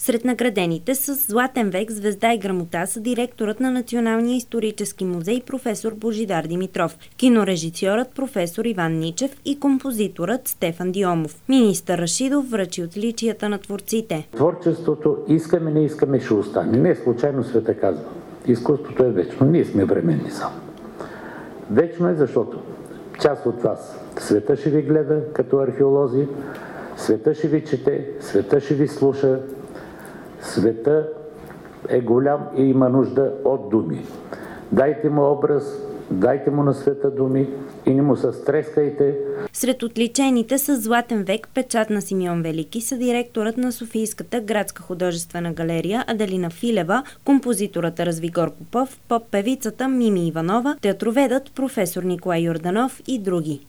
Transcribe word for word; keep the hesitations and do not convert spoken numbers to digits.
Сред наградените с Златен век, звезда и грамота са директорът на Националния исторически музей професор Божидар Димитров, кинорежисьорът професор Иван Ничев и композиторът Стефан Дионов. Министър Рашидов връчи отличията на творците. Творчеството искаме, не искаме, ще остане. Не случайно света казва. Изкуството е вечно. Ние сме временни само. Вечно е, защото част от вас света ще ви гледа като археолози, света ще ви чете, света ще ви слуша. Света е голям и има нужда от думи. Дайте му образ, дайте му на света думи и не му се стрескайте. Сред отличените с Златен век, печат на Симеон Велики, са директорът на Софийската градска художествена галерия Аделина Филева, композиторът Развигор Попов, поп-певицата Мими Иванова, театроведът професор Николай Йорданов и други.